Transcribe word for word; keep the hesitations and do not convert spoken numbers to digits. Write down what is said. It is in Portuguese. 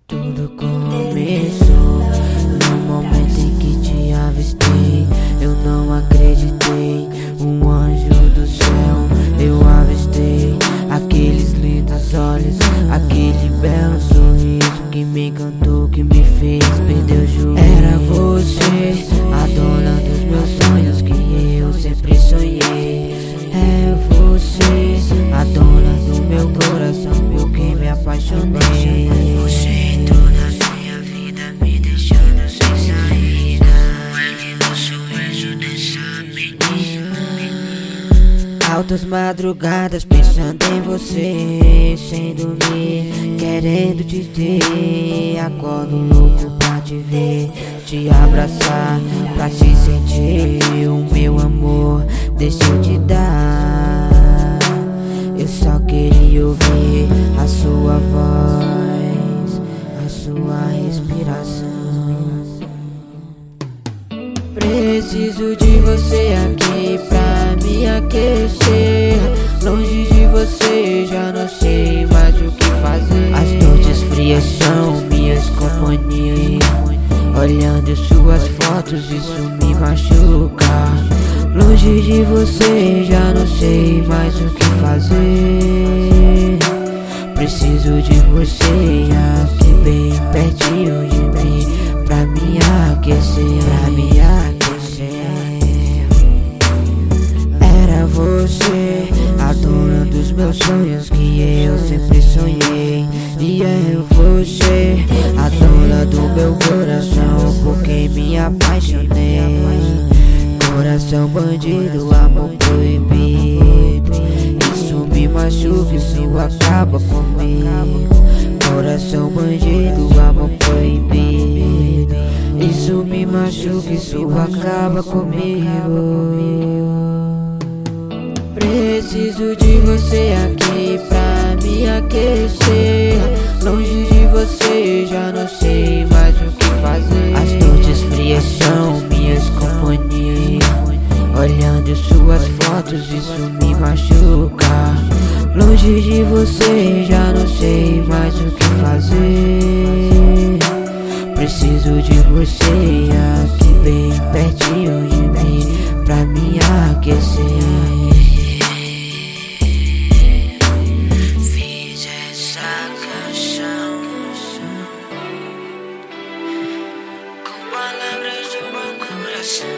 Tudo começou no momento em que te avistei. Eu não acreditei, um anjo do céu eu avistei. Aqueles lindos olhos, aquele belo sorriso que me encantou, que me fez perder o juízo. Era você, a dona dos meus sonhos que eu sempre sonhei. É você, a dona do meu coração, por quem me apaixonei. Você toda a minha vida me deixando sem saída. Ele no sorriso dessa menina. Altas madrugadas pensando em você, sem dormir, querendo te ter. Acordo louco pra te ver, te abraçar, pra te sentir. O meu amor, deixa eu te dar. Eu só queria ouvir a sua voz, a sua respiração. Preciso de você aqui pra me aquecer. Longe de você já não sei mais o que fazer. As noites frias são minhas companhias. Olhando suas fotos isso me machuca. Longe de você já não sei mais o que fazer. Preciso de você aqui bem pertinho de mim, pra me aquecer, pra me aquecer. Era você, a dona dos meus sonhos que eu sempre sonhei. E é você, a dona do meu coração, por quem me apaixonei. Coração bandido, amor proibido, isso me machuca, isso acaba comigo. Coração bandido, amor proibido, isso me machuca, isso acaba comigo. Preciso de você aqui pra me aquecer. Longe de você já não sei mais o que fazer. As noites frias são minhas companhias. Olhando suas fotos isso me machuca. Longe de você já não sei mais o que fazer. Preciso de você aqui bem pertinho de mim, pra me aquecer. Fiz essa canção com palavras do meu coração.